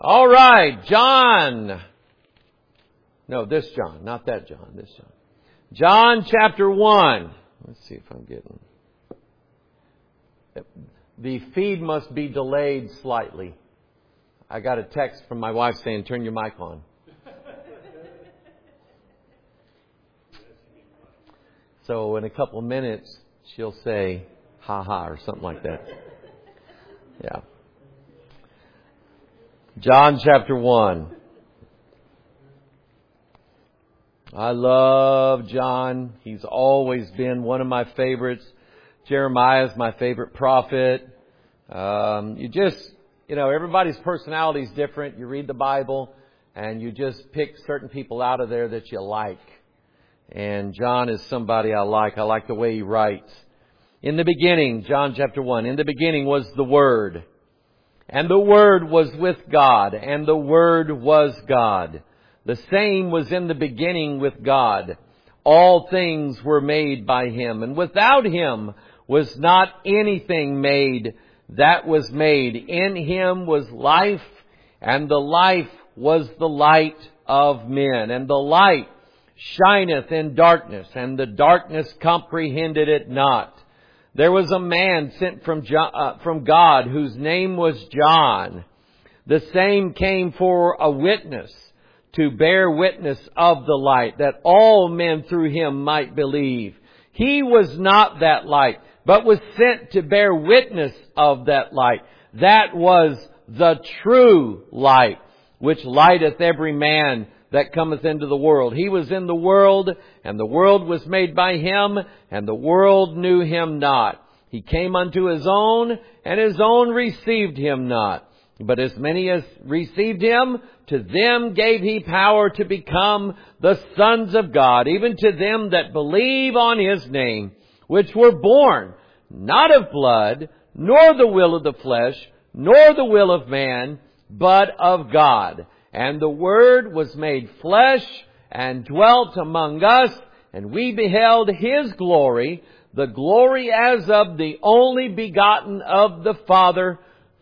All right, John. No, this John, not that John, this John. John chapter 1. Let's see if I'm getting... The feed must be delayed slightly. I got a text from my wife saying, turn your mic on. So in a couple of minutes, she'll say, ha ha, or something like that. Yeah. John chapter 1. I love John. He's always been one of my favorites. Jeremiah's my favorite prophet. Everybody's personality is different. You read the Bible and you just pick certain people out of there that you like. And John is somebody I like. I like the way he writes. In the beginning, John chapter 1, in the beginning was the Word. And the Word was with God, and the Word was God. The same was in the beginning with God. All things were made by Him, and without Him was not anything made that was made. In Him was life, and the life was the light of men. And the light shineth in darkness, and the darkness comprehended it not. There was a man sent from God whose name was John. The same came for a witness, to bear witness of the light, that all men through him might believe. He was not that light, but was sent to bear witness of that light. That was the true light, which lighteth every man that cometh into the world. He was in the world, and the world was made by Him, and the world knew Him not. He came unto His own, and His own received Him not. But as many as received Him, to them gave He power to become the sons of God, even to them that believe on His name, which were born not of blood, nor the will of the flesh, nor the will of man, but of God. And the Word was made flesh and dwelt among us, and we beheld His glory, the glory as of the only begotten of the Father,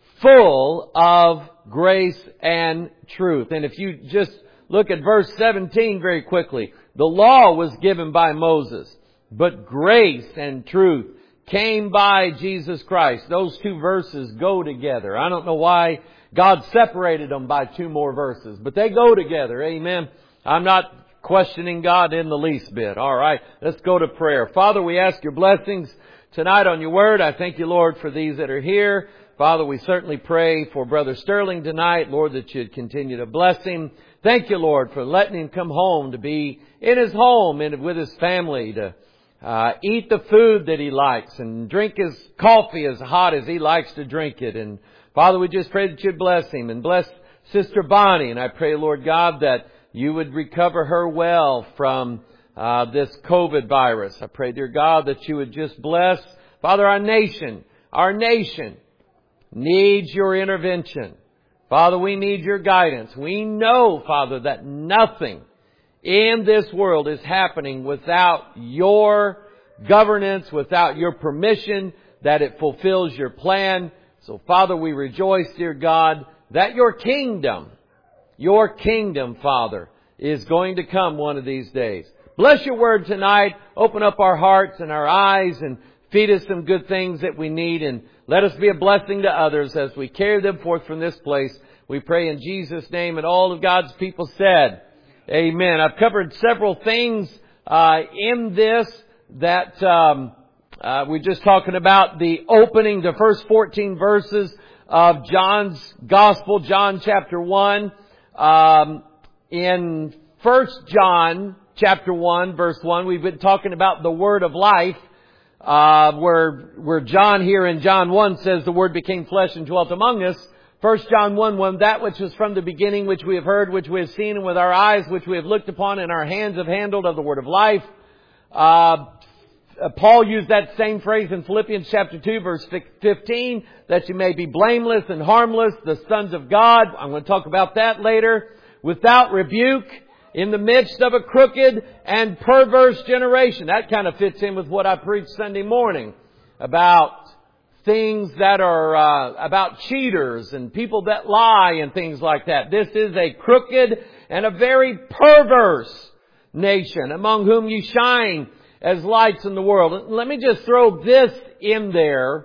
full of grace and truth. And if you just look at verse 17 very quickly, the law was given by Moses, but grace and truth came by Jesus Christ. Those two verses go together. I don't know why God separated them by two more verses, but they go together. Amen. I'm not questioning God in the least bit. All right. Let's go to prayer. Father, we ask your blessings tonight on your word. I thank you, Lord, for these that are here. Father, we certainly pray for Brother Sterling tonight, Lord, that you'd continue to bless him. Thank you, Lord, for letting him come home to be in his home and with his family, to eat the food that he likes and drink his coffee as hot as he likes to drink it. And Father, we just pray that you'd bless him and bless Sister Bonnie. And I pray, Lord God, that you would recover her well from this COVID virus. I pray, dear God, that you would just bless, Father, our nation. Our nation needs your intervention. Father, we need your guidance. We know, Father, that nothing in this world is happening without your governance, without your permission, that it fulfills your plan. So, Father, we rejoice, dear God, that your kingdom, Father, is going to come one of these days. Bless your word tonight. Open up our hearts and our eyes and feed us some good things that we need. And let us be a blessing to others as we carry them forth from this place. We pray in Jesus' name, and all of God's people said, amen. I've covered several things in this that we're just talking about the opening, the first 14 verses of John's Gospel, John chapter 1. In 1 John chapter 1, verse 1, we've been talking about the Word of life, where John here in John 1 says the Word became flesh and dwelt among us. 1 John 1:1, that which was from the beginning, which we have heard, which we have seen, and with our eyes, which we have looked upon, and our hands have handled of the Word of life. Paul used that same phrase in Philippians chapter 2, verse 15, that you may be blameless and harmless, the sons of God. I'm going to talk about that later. Without rebuke, in the midst of a crooked and perverse generation. That kind of fits in with what I preached Sunday morning about things that are about cheaters and people that lie and things like that. This is a crooked and a very perverse nation, among whom you shine as lights in the world. Let me just throw this in there.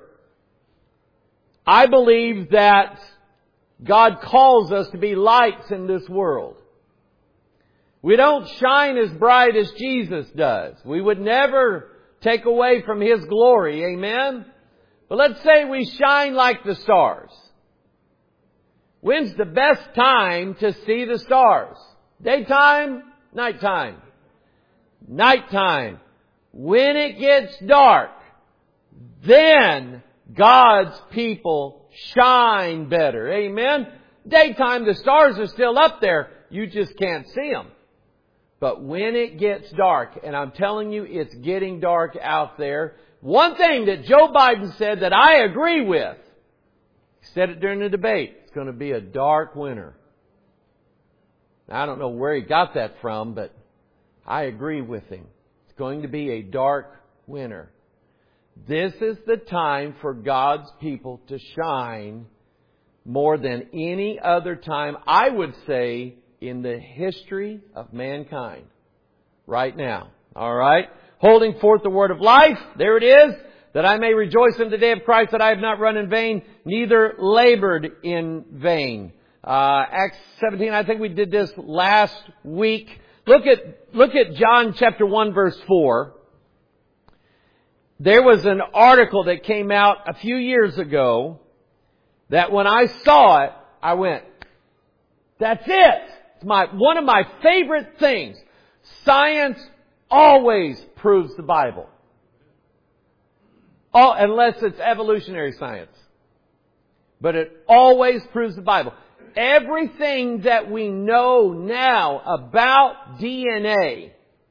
I believe that God calls us to be lights in this world. We don't shine as bright as Jesus does. We would never take away from His glory. Amen? But let's say we shine like the stars. When's the best time to see the stars? Daytime? Nighttime? Nighttime. When it gets dark, then God's people shine better. Amen? Daytime, the stars are still up there. You just can't see them. But when it gets dark, and I'm telling you, it's getting dark out there. One thing that Joe Biden said that I agree with, he said it during the debate, it's going to be a dark winter. Now, I don't know where he got that from, but I agree with him. It's going to be a dark winter. This is the time for God's people to shine more than any other time, I would say, in the history of mankind. Right now. All right? Holding forth the word of life. There it is. That I may rejoice in the day of Christ, that I have not run in vain, neither labored in vain. Acts 17, I think we did this last week. Look at John chapter 1 verse 4. There was an article that came out a few years ago that when I saw it, I went, that's it! It's one of my favorite things. Science always proves the Bible. Unless it's evolutionary science. But it always proves the Bible. Everything that we know now about DNA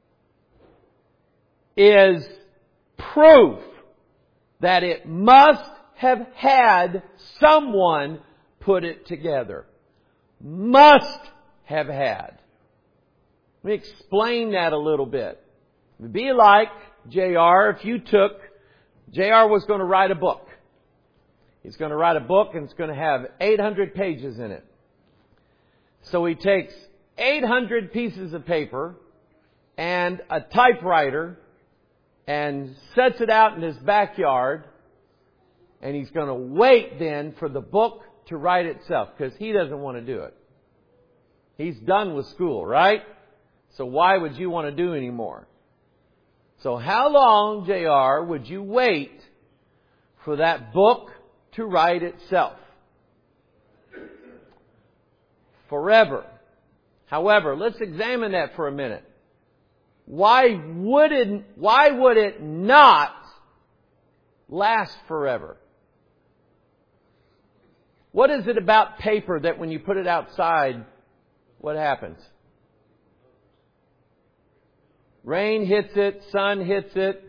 is proof that it must have had someone put it together. Must have had. Let me explain that a little bit. It would be like J.R. if you took... J.R. was going to write a book. He's going to write a book and it's going to have 800 pages in it. So he takes 800 pieces of paper and a typewriter and sets it out in his backyard, and he's going to wait then for the book to write itself because he doesn't want to do it. He's done with school, right? So why would you want to do any more? So how long, J.R., would you wait for that book to write itself? Forever. However, let's examine that for a minute. Why would it not last forever? What is it about paper that when you put it outside, what happens? Rain hits it, sun hits it.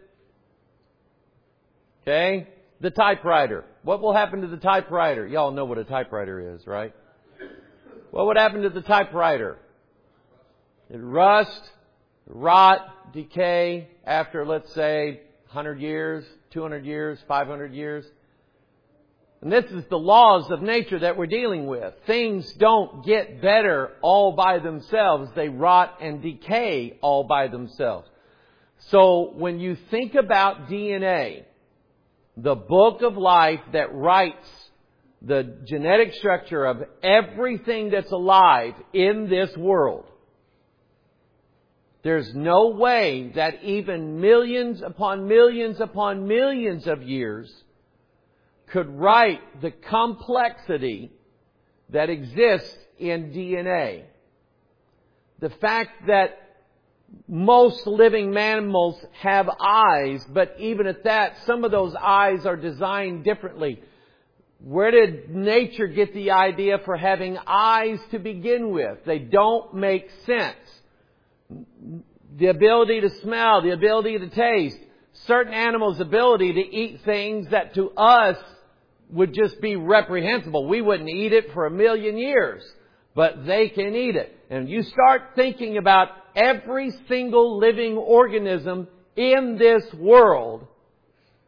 Okay? The typewriter. What will happen to the typewriter? Y'all know what a typewriter is, right? What would happen to the typewriter? It rust, rot, decay after, let's say, 100 years, 200 years, 500 years. And this is the laws of nature that we're dealing with. Things don't get better all by themselves. They rot and decay all by themselves. So when you think about DNA, the book of life that writes the genetic structure of everything that's alive in this world, there's no way that even millions upon millions upon millions of years could write the complexity that exists in DNA. The fact that most living mammals have eyes, but even at that, some of those eyes are designed differently. Where did nature get the idea for having eyes to begin with? They don't make sense. The ability to smell, the ability to taste, certain animals' ability to eat things that to us would just be reprehensible. We wouldn't eat it for 1,000,000 years, but they can eat it. And you start thinking about every single living organism in this world,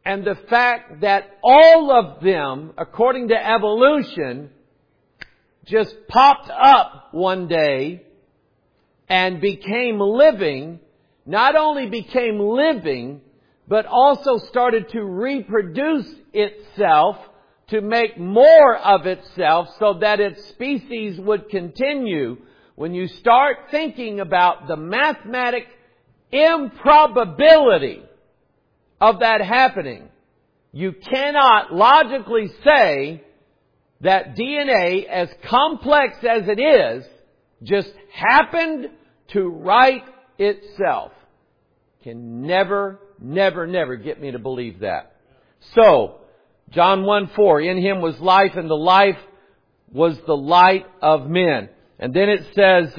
and the fact that all of them, according to evolution, just popped up one day and became living, not only became living, but also started to reproduce itself to make more of itself so that its species would continue. When you start thinking about the mathematic improbability of that happening, you cannot logically say that DNA, as complex as it is, just happened to right itself. Can never get me to believe that. So, John 1:4, in Him was life, and the life was the light of men. And then it says,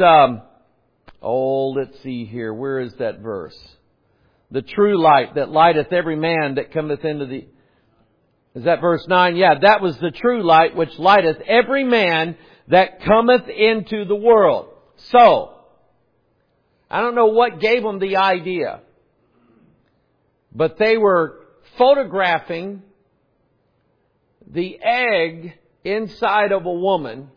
let's see here, where is that verse? The true light that lighteth every man that cometh into the... Is that verse 9? Yeah, that was the true light which lighteth every man that cometh into the world. So, I don't know what gave them the idea, but they were photographing the egg inside of a woman,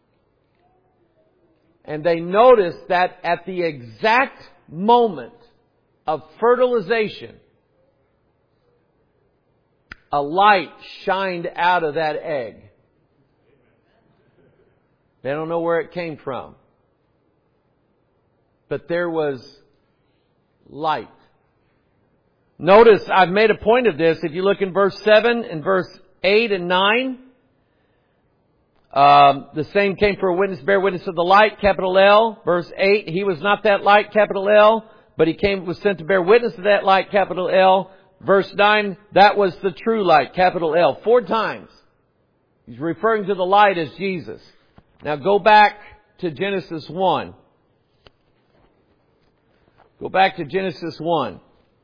and they noticed that at the exact moment of fertilization, a light shined out of that egg. They don't know where it came from, but there was light. Notice, I've made a point of this. If you look in verse 7 and verse 8 and 9, the same came for a witness, bear witness of the light, capital L. Verse 8, He was not that light, capital L, but He was sent to bear witness of that light, capital L. Verse 9, that was the true light, capital L. 4 times. He's referring to the light as Jesus. Now go back to Genesis 1. Go back to Genesis 1.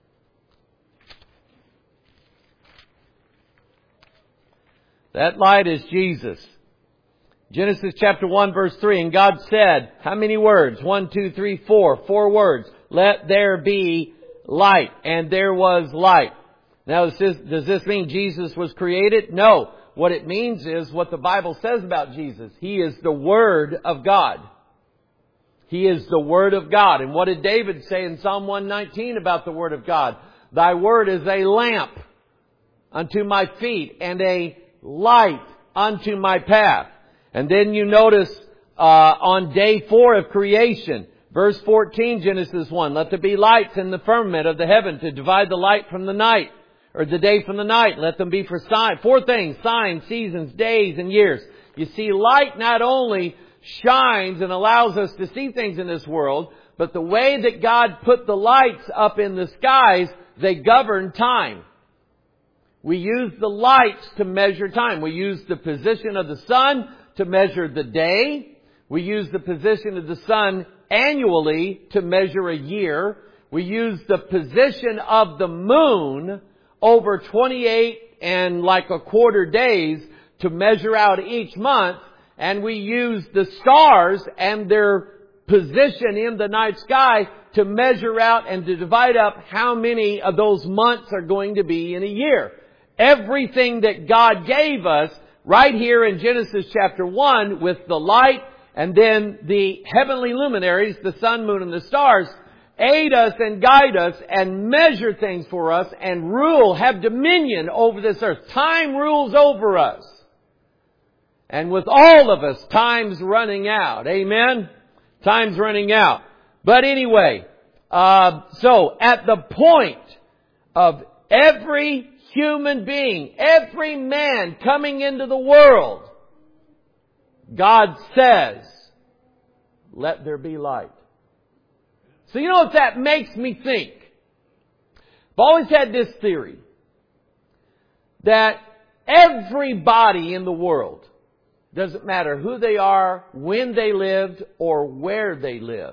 That light is Jesus. Genesis chapter 1 verse 3. And God said, how many words? 1, 2, 3, 4. 4 words. Let there be light. And there was light. Now does this mean Jesus was created? No. What it means is what the Bible says about Jesus. He is the Word of God. He is the Word of God. And what did David say in Psalm 119 about the Word of God? Thy Word is a lamp unto my feet and a light unto my path. And then you notice on day 4 of creation, verse 14, Genesis 1, let there be lights in the firmament of the heaven to divide the light from the night, or the day from the night. Let them be for signs. 4 things: signs, seasons, days, and years. You see, light not only shines and allows us to see things in this world, but the way that God put the lights up in the skies, they govern time. We use the lights to measure time. We use the position of the sun to measure the day. We use the position of the sun annually to measure a year. We use the position of the moon over 28 and like a quarter days to measure out each month. And we use the stars and their position in the night sky to measure out and to divide up how many of those months are going to be in a year. Everything that God gave us right here in Genesis chapter 1 with the light and then the heavenly luminaries, the sun, moon, and the stars, aid us and guide us and measure things for us and rule, have dominion over this earth. Time rules over us. And with all of us, time's running out. Amen? Time's running out. But anyway, so at the point of every human being, every man coming into the world, God says, let there be light. So you know what that makes me think? I've always had this theory that everybody in the world, doesn't matter who they are, when they lived, or where they live,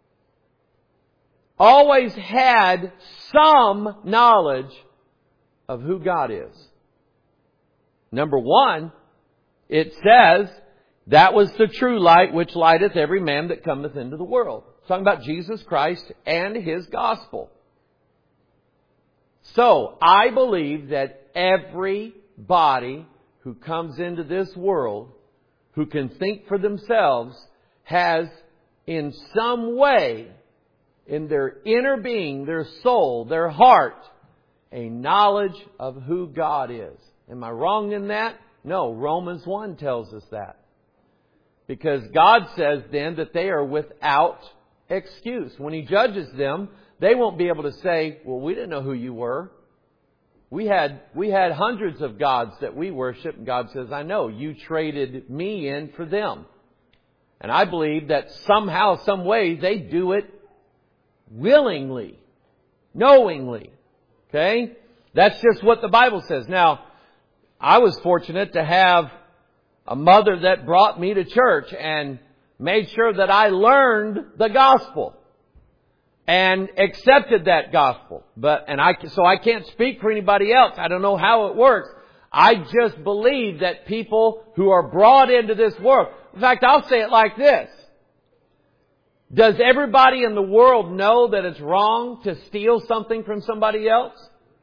always had some knowledge of who God is. Number 1, it says, that was the true light which lighteth every man that cometh into the world. It's talking about Jesus Christ and His gospel. So, I believe that everybody who comes into this world, who can think for themselves, has in some way, in their inner being, their soul, their heart, a knowledge of who God is. Am I wrong in that? No, Romans 1 tells us that. Because God says then that they are without excuse. When He judges them, they won't be able to say, well, we didn't know who you were. We had hundreds of gods that we worship, and God says, I know, you traded me in for them. And I believe that somehow, some way, they do it willingly, knowingly. Okay? That's just what the Bible says. Now, I was fortunate to have a mother that brought me to church and made sure that I learned the gospel and accepted that gospel. So I can't speak for anybody else. I don't know how it works. I just believe that people who are brought into this world, in fact, I'll say it like this. Does everybody in the world know that it's wrong to steal something from somebody else?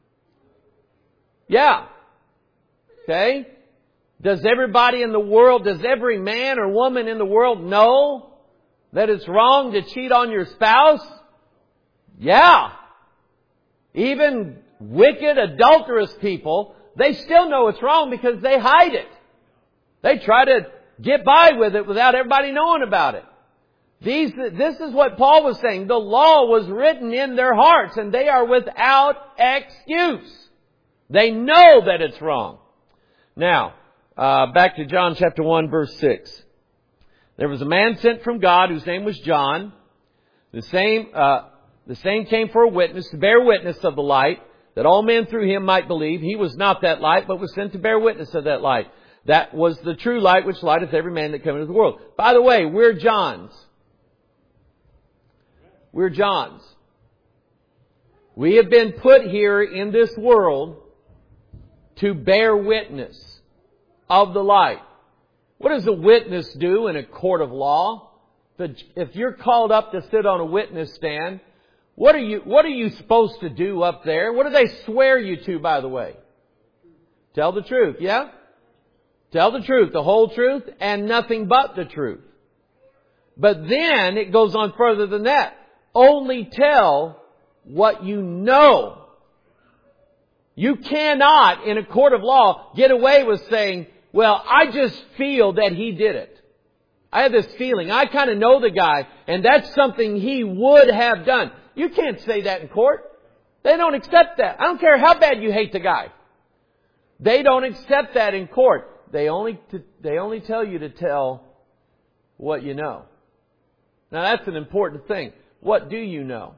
Yeah. Okay? Does everybody in the world, does every man or woman in the world know that it's wrong to cheat on your spouse? Yeah. Even wicked, adulterous people, they still know it's wrong because they hide it. They try to get by with it without everybody knowing about it. This is what Paul was saying. The law was written in their hearts and they are without excuse. They know that it's wrong. Now, back to John chapter 1 verse 6. There was a man sent from God whose name was John. The same came for a witness, to bear witness of the light, that all men through him might believe. He was not that light, but was sent to bear witness of that light. That was the true light which lighteth every man that cometh into the world. By the way, we're Johns. We're Johns. We have been put here in this world to bear witness of the light. What does a witness do in a court of law? If you're called up to sit on a witness stand, what are you supposed to do up there? What do they swear you to, by the way? Tell the truth, yeah? Tell the truth, the whole truth, and nothing but the truth. But then it goes on further than that. Only tell what you know. You cannot, in a court of law, get away with saying, well, I just feel that he did it. I have this feeling. I kind of know the guy, and that's something he would have done. You can't say that in court. They don't accept that. I don't care how bad you hate the guy. They don't accept that in court. They only tell you to tell what you know. Now that's an important thing. What do you know?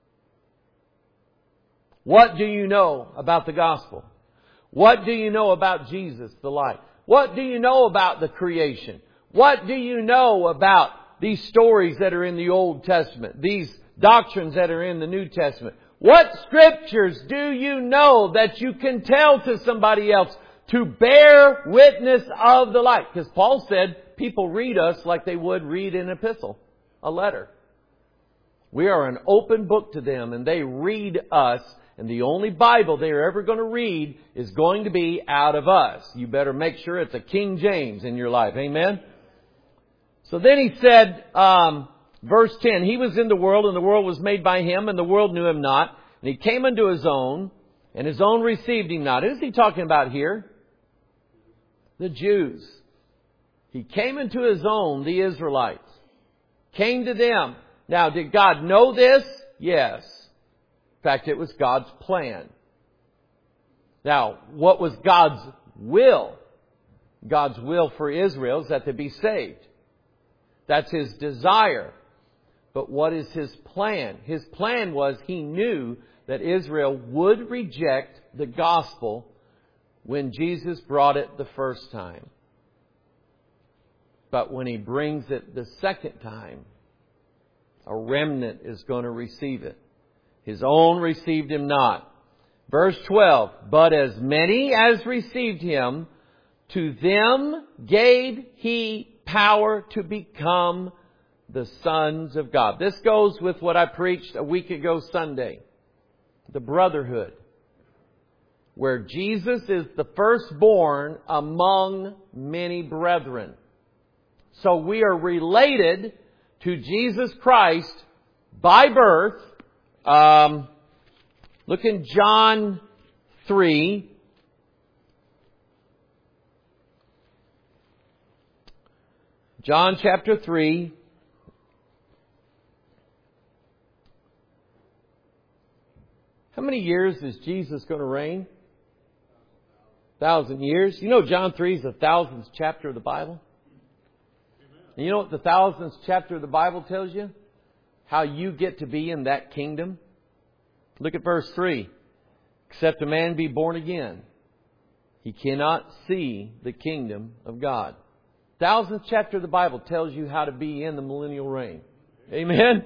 What do you know about the gospel? What do you know about Jesus, the light? What do you know about the creation? What do you know about these stories that are in the Old Testament? These doctrines that are in the New Testament? What scriptures do you know that you can tell to somebody else to bear witness of the light? Because Paul said people read us like they would read an epistle, a letter. We are an open book to them and they read us. And the only Bible they are ever going to read is going to be out of us. You better make sure it's a King James in your life. Amen? So then he said, verse 10, He was in the world, and the world was made by Him, and the world knew Him not. And He came unto His own, and His own received Him not. Who is He talking about here? The Jews. He came into His own, the Israelites. Came to them. Now, did God know this? Yes. In fact, it was God's plan. Now, what was God's will? God's will for Israel is that they be saved. That's His desire. But what is His plan? His plan was He knew that Israel would reject the gospel when Jesus brought it the first time. But when He brings it the second time, a remnant is going to receive it. His own received Him not. Verse 12, But as many as received Him, to them gave He power to become the sons of God. This goes with what I preached a week ago Sunday. The brotherhood. where Jesus is the firstborn among many brethren. So we are related to Jesus Christ by birth. Look in John 3. John chapter 3. How many years is Jesus going to reign? 1,000 years. You know John 3 is the 1,000th chapter of the Bible? And you know what the 1,000th chapter of the Bible tells you? How you get to be in that kingdom? Look at verse 3. Except a man be born again, he cannot see the kingdom of God. 1,000th chapter of the Bible tells you how to be in the millennial reign. Amen?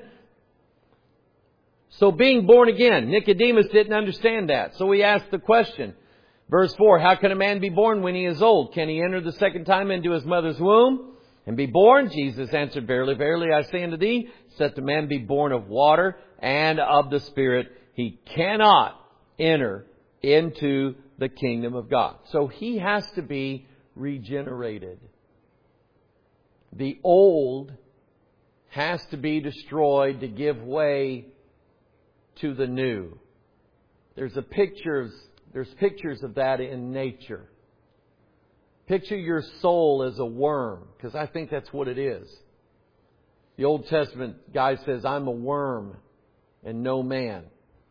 So being born again, Nicodemus didn't understand that. So he asked the question. Verse 4, how can a man be born when he is old? Can he enter the second time into his mother's womb and be born? Jesus answered, verily, verily, I say unto thee, except a man be born of water and of the Spirit, he cannot enter into the kingdom of God. So he has to be regenerated. The old has to be destroyed to give way to the new. There's pictures of that in nature. Picture your soul as a worm, because I think that's what it is. The Old Testament guy says, I'm a worm and no man.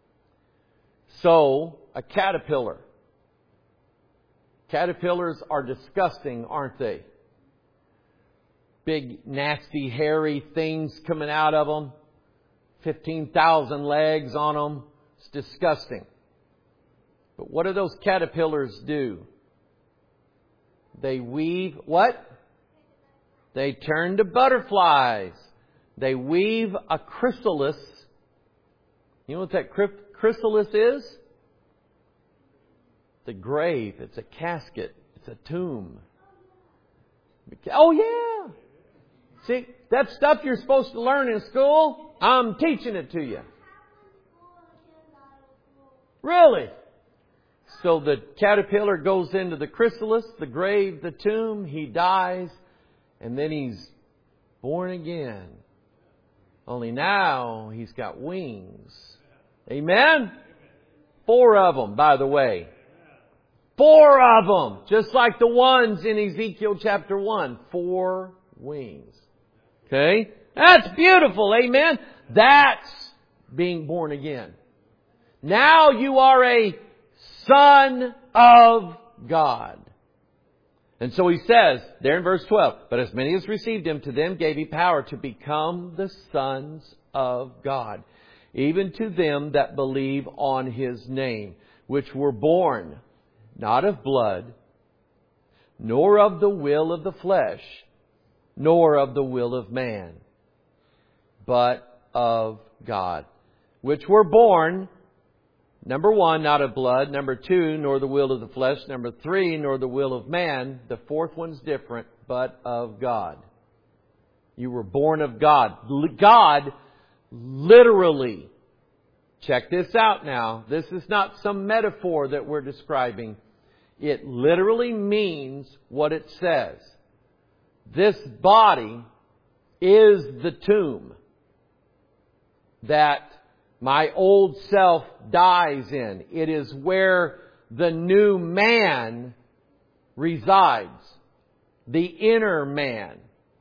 So, a caterpillar. Caterpillars are disgusting, aren't they? Big, nasty, hairy things coming out of them. 15,000 legs on them. It's disgusting. But what do those caterpillars do? They weave what? They turn to butterflies. They weave a chrysalis. You know what that chrysalis is? It's a grave. It's a casket. It's a tomb. Oh yeah! See, that stuff you're supposed to learn in school, I'm teaching it to you. Really? So the caterpillar goes into the chrysalis, the grave, the tomb. He dies. And then he's born again. Only now he's got wings. Amen? 4 of them, by the way. 4 of them. Just like the ones in Ezekiel chapter 1. 4 wings. Okay? That's beautiful. Amen? That's being born again. Now you are a Son of God. And so he says, there in verse 12, but as many as received Him, to them gave He power to become the sons of God, even to them that believe on His name, which were born not of blood, nor of the will of the flesh, nor of the will of man, but of God. Which were born, number 1, not of blood. Number 2, nor the will of the flesh. Number 3, nor the will of man. The 4th one's different, but of God. You were born of God. God literally, check this out now. This is not some metaphor that we're describing. It literally means what it says. This body is the tomb that my old self dies in. It is where the new man resides. The inner man.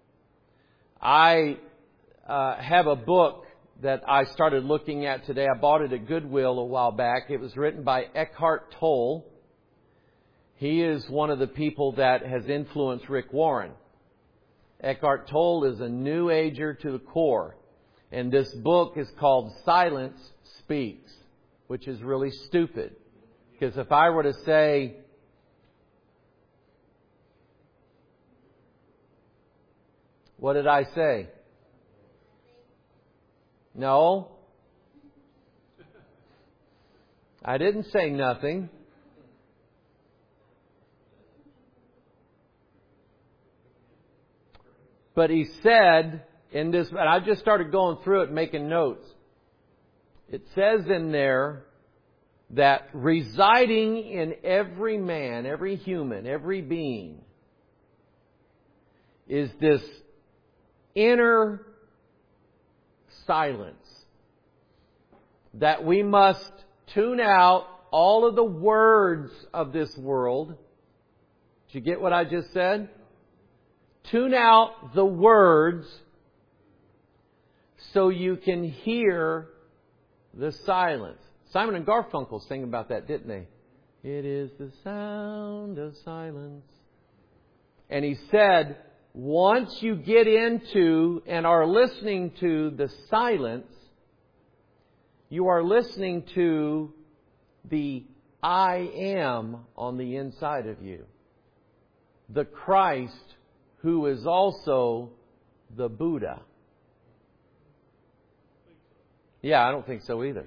I have a book that I started looking at today. I bought it at Goodwill a while back. It was written by Eckhart Tolle. He is one of the people that has influenced Rick Warren. Eckhart Tolle is a New Ager to the core. And this book is called Silence Speaks, which is really stupid. Because if I were to say, what did I say? No. I didn't say nothing. But he said in this, and I just started going through it, making notes. It says in there that residing in every man, every human, every being is this inner silence that we must tune out all of the words of this world. Did you get what I just said? Tune out the words so you can hear the silence. Simon and Garfunkel sang about that, didn't they? It is the sound of silence. And he said, once you get into and are listening to the silence, you are listening to the I am on the inside of you. The Christ who is also the Buddha. Yeah, I don't think so either.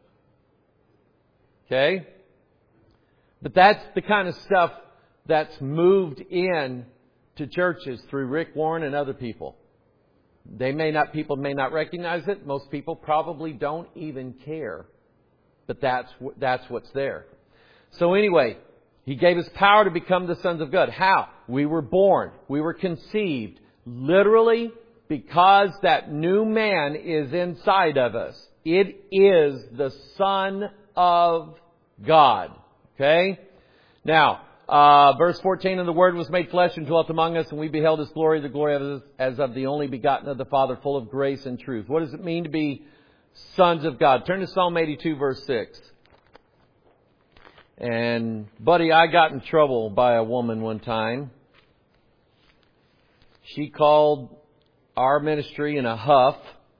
Okay? But that's the kind of stuff that's moved in to churches through Rick Warren and other people. People may not recognize it. Most people probably don't even care. But that's what's there. So anyway, He gave us power to become the sons of God. How? We were born. We were conceived. Literally, because that new man is inside of us. It is the Son of God. Okay? Now, verse 14, and the Word was made flesh and dwelt among us, and we beheld His glory, the glory of His, as of the only begotten of the Father, full of grace and truth. What does it mean to be sons of God? Turn to Psalm 82, verse 6. And, buddy, I got in trouble by a woman one time. She called our ministry in a huff.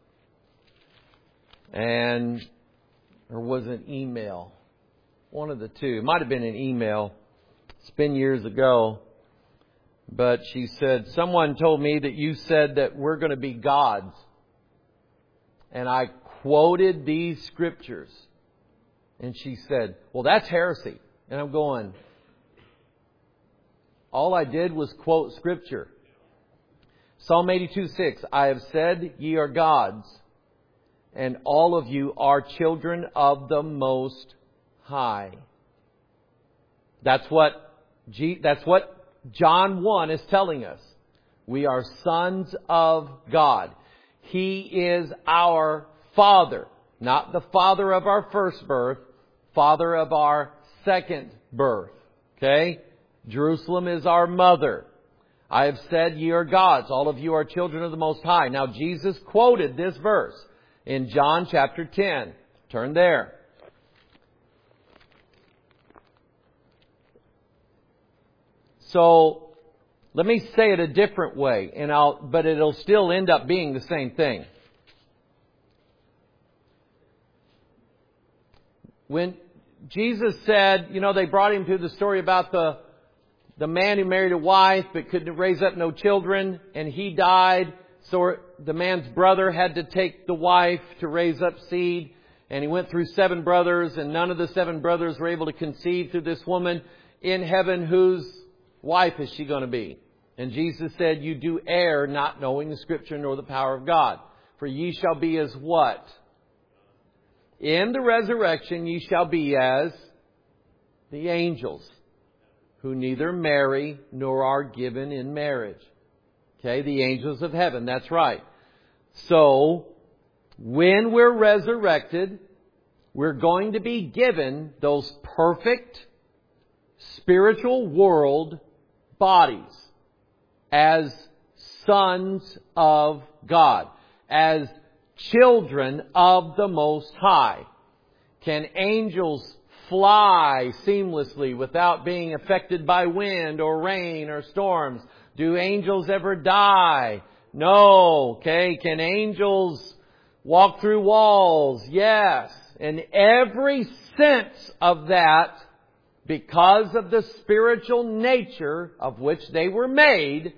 Or was it an email? One of the two. It might have been an email. It's been years ago. But she said, someone told me that you said that we're going to be gods. And I quoted these scriptures. And she said, well, that's heresy. And I'm going, all I did was quote scripture. Psalm 82:6, I have said ye are gods, and all of you are children of the Most High. That's what John 1 is telling us. We are sons of God. He is our Father. Not the father of our first birth, father of our second birth. Okay? Jerusalem is our mother. I have said ye are gods. All of you are children of the Most High. Now Jesus quoted this verse in John chapter 10. Turn there. So, let me say it a different way, but it'll still end up being the same thing. When Jesus said, they brought Him to the story about the man who married a wife but couldn't raise up no children, and he died. So the man's brother had to take the wife to raise up seed. And he went through 7 brothers, and none of the 7 brothers were able to conceive through this woman. In heaven, whose wife is she going to be? And Jesus said, you do err, not knowing the Scripture nor the power of God. For ye shall be as what? In the resurrection ye shall be as the angels, who neither marry nor are given in marriage. Okay, the angels of heaven, that's right. So, when we're resurrected, we're going to be given those perfect spiritual world bodies as sons of God, as children of the Most High. Can angels fly seamlessly without being affected by wind or rain or storms? Do angels ever die? No. Okay. Can angels walk through walls? Yes. And every sense of that, because of the spiritual nature of which they were made,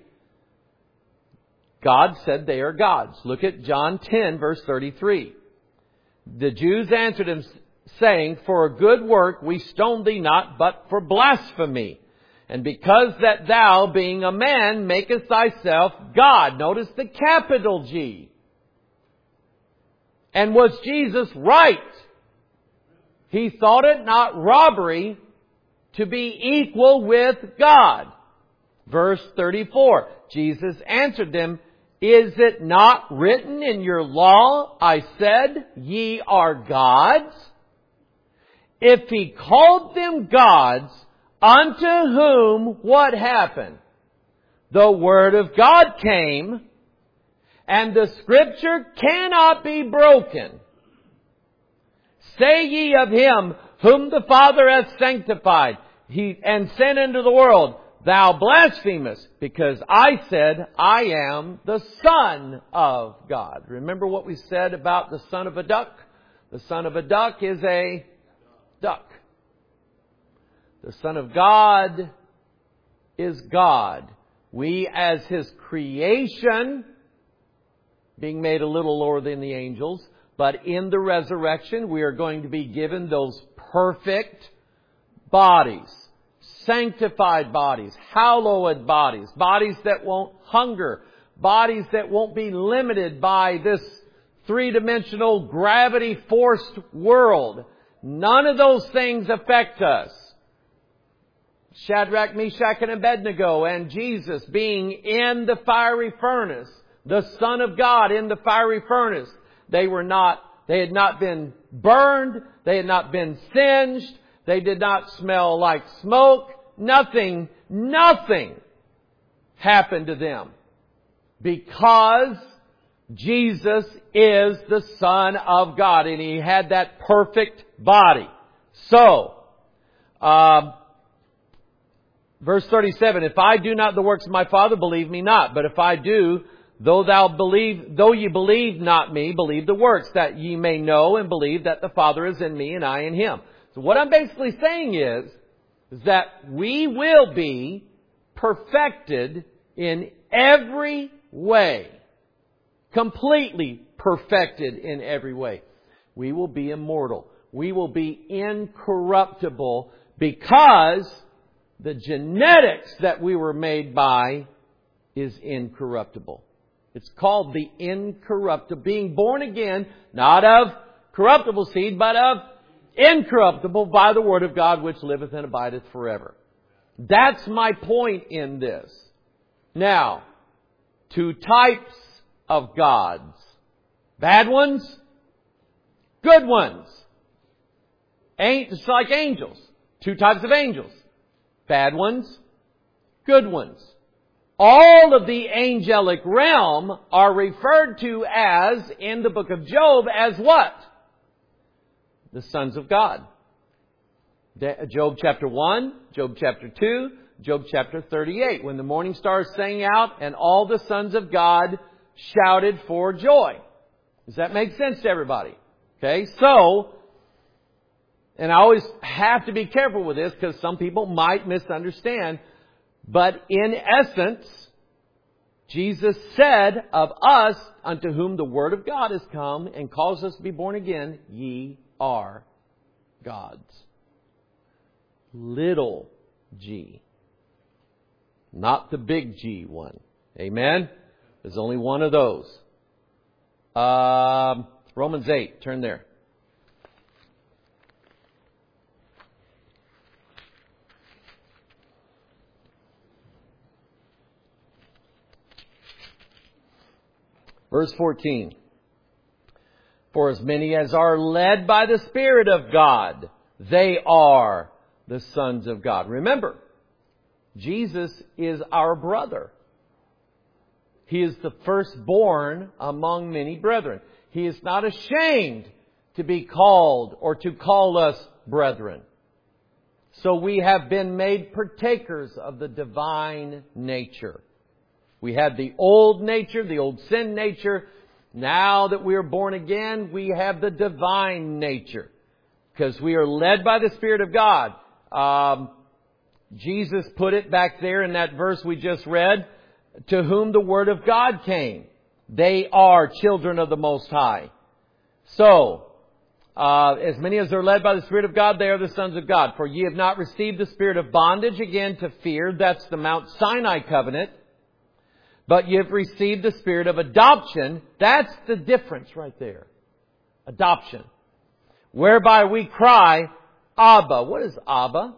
God said they are gods. Look at John 10, verse 33. The Jews answered Him, saying, for a good work we stone thee not, but for blasphemy. And because that thou, being a man, makest thyself God. Notice the capital G. And was Jesus right? He thought it not robbery to be equal with God. Verse 34, Jesus answered them, Is it not written in your law, I said, ye are gods? If He called them gods, unto whom what happened? The Word of God came, and the Scripture cannot be broken. Say ye of Him whom the Father hath sanctified, and sent into the world, Thou blasphemest, because I said, I am the Son of God. Remember what we said about the son of a duck? The son of a duck is a duck. The Son of God is God. We as His creation, being made a little lower than the angels, but in the resurrection we are going to be given those perfect bodies. Sanctified bodies, hallowed bodies, bodies that won't hunger, bodies that won't be limited by this three-dimensional gravity-forced world. None of those things affect us. Shadrach, Meshach, and Abednego and Jesus being in the fiery furnace, the Son of God in the fiery furnace, they had not been burned, they had not been singed, they did not smell like smoke. Nothing happened to them. Because Jesus is the Son of God and He had that perfect body. So, verse 37, If I do not the works of my Father, believe me not. But if I do, though ye believe not me, believe the works, that ye may know and believe that the Father is in me and I in Him. So what I'm basically saying is that we will be perfected in every way. Completely perfected in every way. We will be immortal. We will be incorruptible because the genetics that we were made by is incorruptible. It's called the incorruptible. Being born again, not of corruptible seed, but of incorruptible by the Word of God, which liveth and abideth forever. That's my point in this. Now, two types of gods. Bad ones, good ones. It's like angels. Two types of angels. Bad ones, good ones. All of the angelic realm are referred to as, in the book of Job, as what? The sons of God. Job chapter 1, Job chapter 2, Job chapter 38. When the morning stars sang out and all the sons of God shouted for joy. Does that make sense to everybody? Okay, so, and I always have to be careful with this because some people might misunderstand. But in essence, Jesus said of us, unto whom the Word of God has come and caused us to be born again, ye are gods. Little g. Not the big G one. Amen? There's only one of those. Romans 8. Turn there. Verse 14. For as many as are led by the Spirit of God, they are the sons of God. Remember, Jesus is our brother. He is the firstborn among many brethren. He is not ashamed to be called or to call us brethren. So we have been made partakers of the divine nature. We had the old nature, the old sin nature. Now that we are born again, we have the divine nature. Because we are led by the Spirit of God. Jesus put it back there in that verse we just read. To whom the Word of God came. They are children of the Most High. So, as many as are led by the Spirit of God, they are the sons of God. For ye have not received the spirit of bondage again to fear. That's the Mount Sinai covenant. But you've received the spirit of adoption. That's the difference right there. Adoption. whereby we cry, Abba. What is Abba?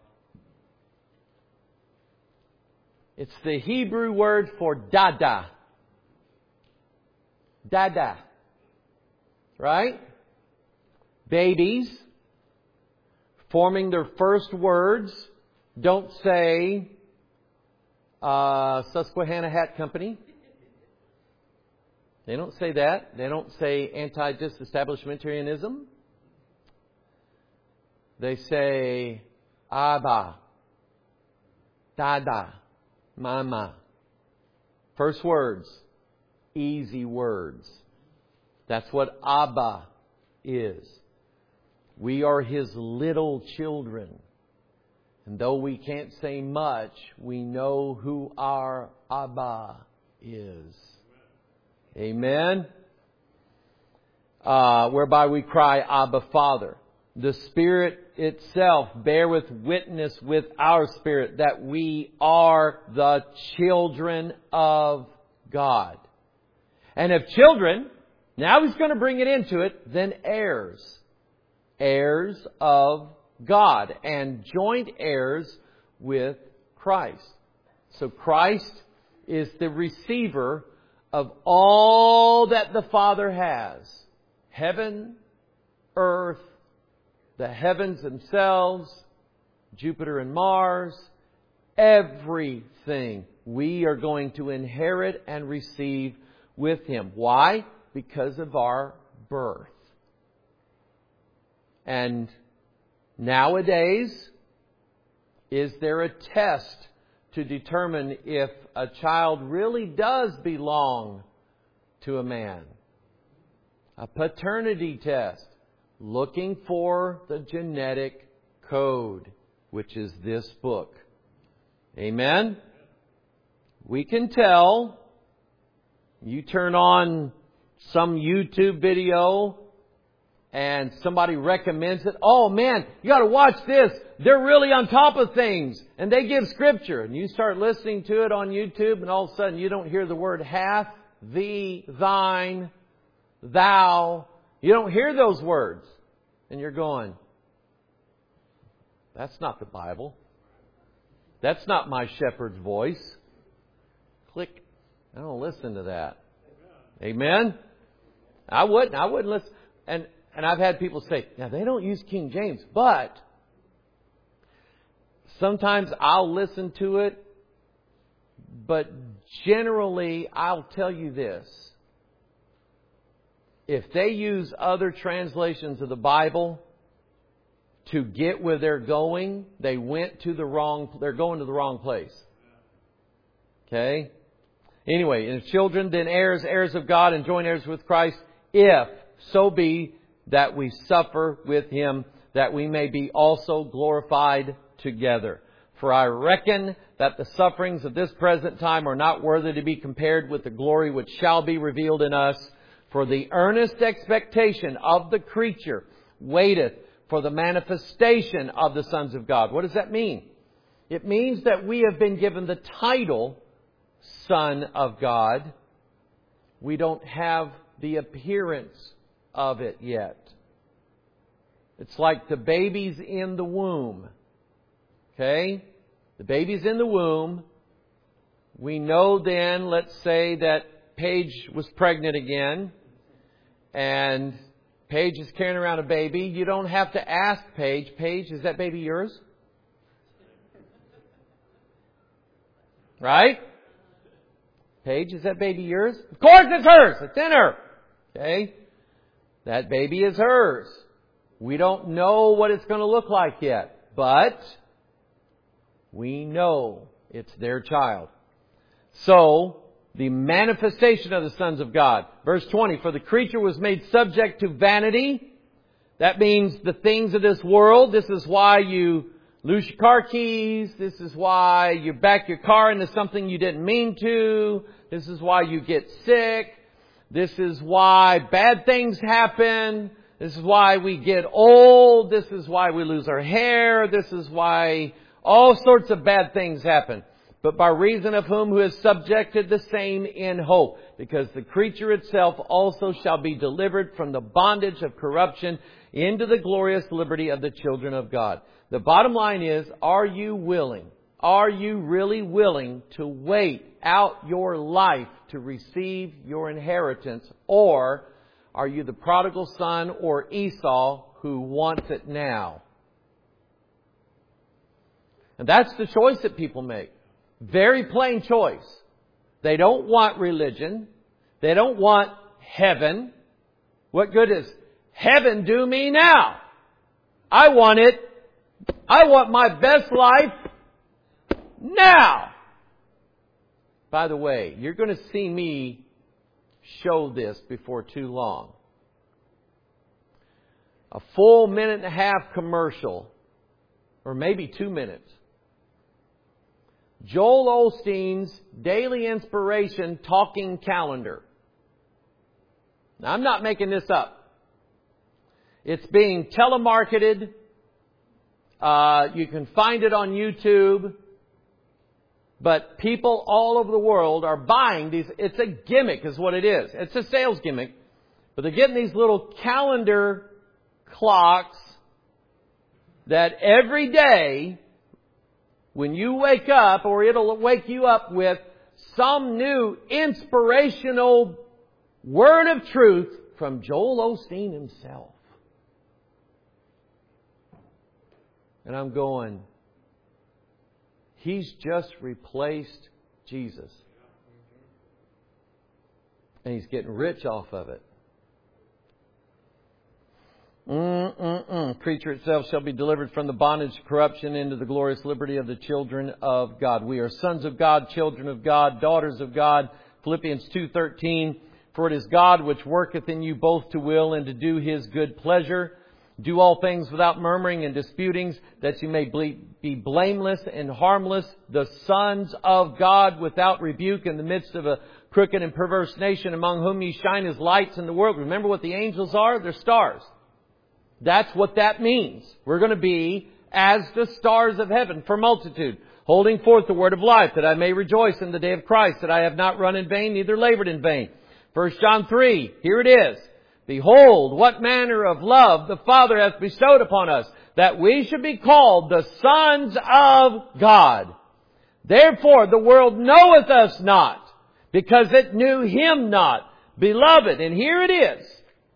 It's the Hebrew word for Dada. Dada. Right? Babies forming their first words don't say Susquehanna Hat Company. They don't say that. They don't say anti-disestablishmentarianism. They say Abba, Dada, Mama. First words, easy words. That's what Abba is. We are His little children. And though we can't say much, we know who our Abba is. Amen? Whereby we cry, Abba, Father. The Spirit itself beareth witness with our spirit that we are the children of God. And if children, now He's going to bring it into it, then heirs. Heirs of God and joint heirs with Christ. So Christ is the receiver of all that the Father has. Heaven, earth, the heavens themselves, Jupiter and Mars, everything we are going to inherit and receive with Him. Why? Because of our birth. And nowadays, is there a test to determine if a child really does belong to a man? A paternity test. Looking for the genetic code, which is this book. Amen? We can tell. You turn on some YouTube video and somebody recommends it. Oh man, you got to watch this. They're really on top of things. And they give scripture. And you start listening to it on YouTube and all of a sudden you don't hear the word hath, thee, thine, thou. You don't hear those words. And you're going, that's not the Bible. That's not my shepherd's voice. Click. I don't listen to that. Amen? I wouldn't listen. And I've had people say, now they don't use King James, but sometimes I'll listen to it. But generally, I'll tell you this. If they use other translations of the Bible to get where they're going, they're going to the wrong place. Okay? Anyway, and children, then heirs, heirs of God and joint heirs with Christ, if so be that we suffer with Him, that we may be also glorified together. For I reckon that the sufferings of this present time are not worthy to be compared with the glory which shall be revealed in us. For the earnest expectation of the creature waiteth for the manifestation of the sons of God. What does that mean? It means that we have been given the title Son of God. We don't have the appearance of it yet. It's like the baby's in the womb. Okay? The baby's in the womb. We know then, let's say that Paige was pregnant again. And Paige is carrying around a baby. You don't have to ask Paige, Paige, is that baby yours? Right? Paige, is that baby yours? Of course it's hers. It's in her. Okay? That baby is hers. We don't know what it's going to look like yet. But we know it's their child. So, the manifestation of the sons of God. Verse 20, for the creature was made subject to vanity. That means the things of this world. This is why you lose your car keys. This is why you back your car into something you didn't mean to. This is why you get sick. This is why bad things happen. This is why we get old. This is why we lose our hair. This is why all sorts of bad things happen. but by reason of whom who is subjected the same in hope. Because the creature itself also shall be delivered from the bondage of corruption into the glorious liberty of the children of God. The bottom line is, are you willing? Are you really willing to wait out your life to receive your inheritance? Or are you the prodigal son or Esau who wants it now? And that's the choice that people make. Very plain choice. They don't want religion. They don't want heaven. What good is heaven do me now? I want it. I want my best life now. By the way, you're going to see me show this before too long. A full 1.5-minute commercial, or maybe 2 minutes. Joel Osteen's Daily Inspiration Talking Calendar. Now, I'm not making this up. It's being telemarketed. You can find it on YouTube. But people all over the world are buying these. It's a gimmick is what it is. It's a sales gimmick. But they're getting these little calendar clocks that every day when you wake up, or it'll wake you up with some new inspirational word of truth from Joel Osteen himself. And I'm going, he's just replaced Jesus. And he's getting rich off of it. Creature itself shall be delivered from the bondage of corruption into the glorious liberty of the children of God. We are sons of God, children of God, daughters of God. Philippians 2:13. For it is God which worketh in you both to will and to do His good pleasure. Do all things without murmuring and disputings, that you may be blameless and harmless, the sons of God without rebuke in the midst of a crooked and perverse nation, among whom ye shine as lights in the world. Remember what the angels are? They're stars. That's what that means. We're going to be as the stars of heaven for multitude, holding forth the word of life, that I may rejoice in the day of Christ, that I have not run in vain, neither labored in vain. 1 John 3, here it is. Behold, what manner of love the Father hath bestowed upon us, that we should be called the sons of God. Therefore the world knoweth us not, because it knew Him not. Beloved, and here it is.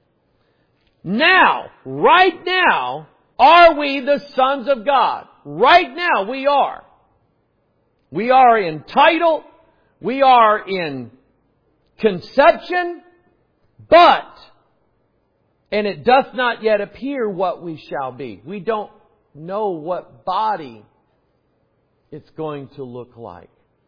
Now, right now, are we the sons of God? Right now we are. We are in title. We are in conception. But, and it doth not yet appear what we shall be. We don't know what body it's going to look like.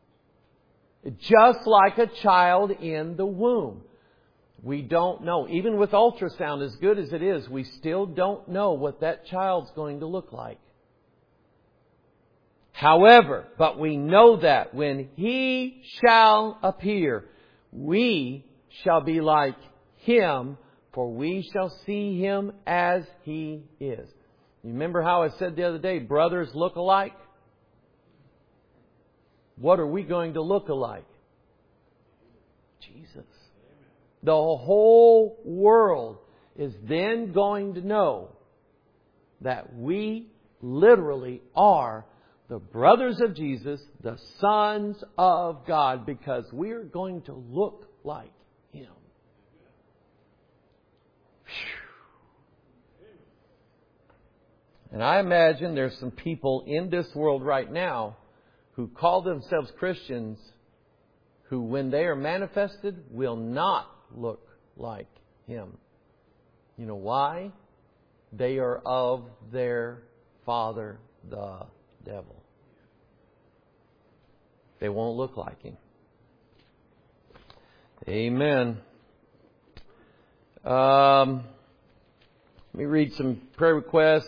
Just like a child in the womb. We don't know. Even with ultrasound, as good as it is, we still don't know what that child's going to look like. However, but we know that when He shall appear, we shall be like Him, for we shall see Him as He is. You remember how I said the other day, brothers look alike? What are we going to look alike? Jesus. The whole world is then going to know that we literally are the brothers of Jesus, the sons of God, because we're going to look like Him. And I imagine there's some people in this world right now who call themselves Christians who, when they are manifested, will not look like Him. You know why? They are of their father, the devil. They won't look like Him. Amen. Let me read some prayer requests.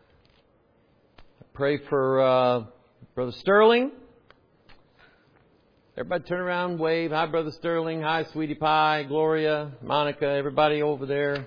I pray for Brother Sterling. Everybody turn around and wave. Hi, Brother Sterling. Hi, Sweetie Pie, Gloria, Monica, everybody over there.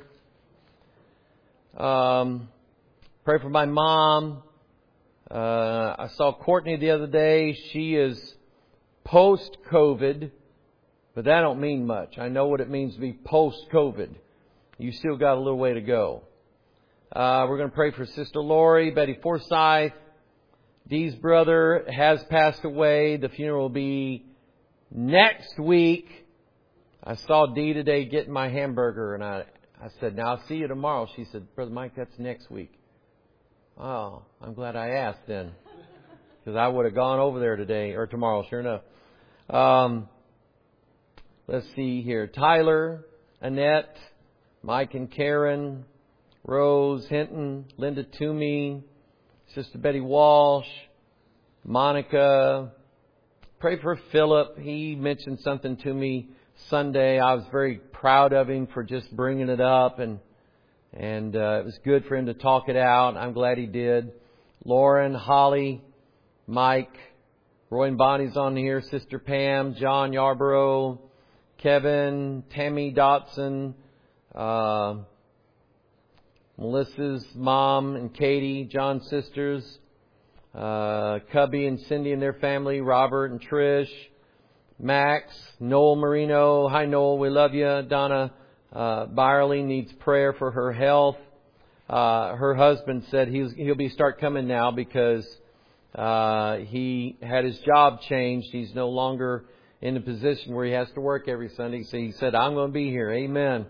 Pray for my mom. I saw Courtney the other day. She is post-COVID, but that don't mean much. I know what it means to be post-COVID. You still got a little way to go. We're going to pray for Sister Lori, Betty Forsyth. Dee's brother has passed away. The funeral will be next week. I saw Dee today getting my hamburger, and I said, now I'll see you tomorrow. She said, Brother Mike, that's next week. Oh, I'm glad I asked then, because I would have gone over there today or tomorrow, sure enough. Let's see here. Tyler, Annette, Mike and Karen, Rose Hinton, Linda Toomey, Sister Betty Walsh, Monica. Pray for Philip. He mentioned something to me Sunday. I was very proud of him for just bringing it up, and it was good for him to talk it out. I'm glad he did. Lauren, Holly, Mike, Roy and Bonnie's on here, Sister Pam, John Yarborough, Kevin, Tammy Dotson, Melissa's mom and Katie, John's sisters, Cubby and Cindy and their family, Robert and Trish, Max, Noel Marino. Hi, Noel. We love you. Donna Byerly needs prayer for her health. Her husband said he'll start coming now because he had his job changed. He's no longer in a position where he has to work every Sunday. So he said, I'm going to be here. Amen.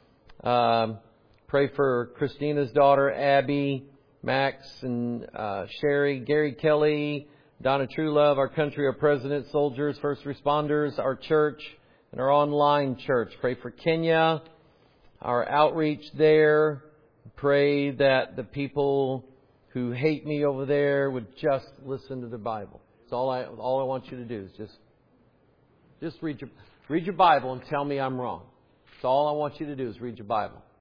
Pray for Christina's daughter, Abby, Max and Sherry, Gary Kelly, Donna Truelove, our country, our president, soldiers, first responders, our church, and our online church. Pray for Kenya, our outreach there. Pray that the people who hate me over there would just listen to the Bible. That's all I want you to do is just read your Bible and tell me I'm wrong. That's all I want you to do is read your Bible.